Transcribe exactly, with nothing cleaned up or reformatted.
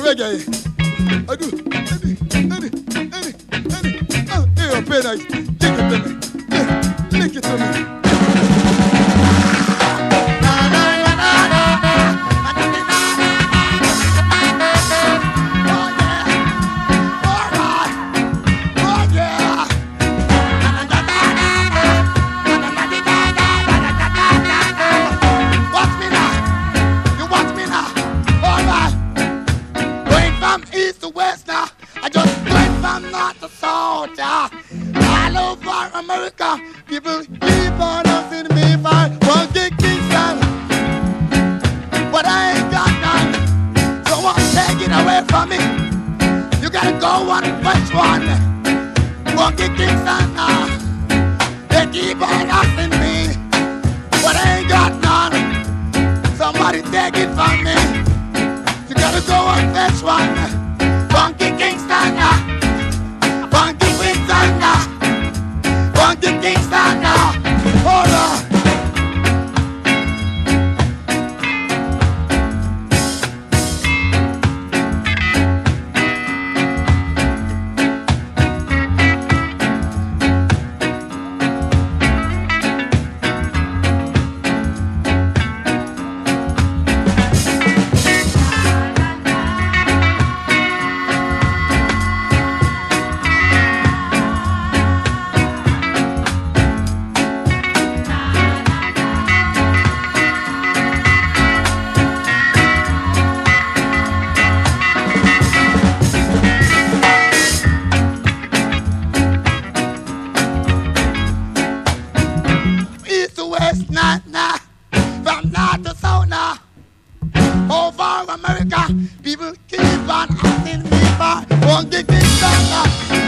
reggae. I do. Any, any, any, any. Oh, here, play nice. Lick it to me. Yeah, lick it to me. America, people keep on asking me for one gig Kingston, but I ain't got none. So won't take it away from me. You gotta go on first one. One gig Kingston now. They keep on asking me, but I ain't got none. Somebody take it from me. You gotta go on first one. Funky Kingston now. Funky Kingston now. Funky Kingston now. Hold on. America, people keep on asking me for one gig Kingston now.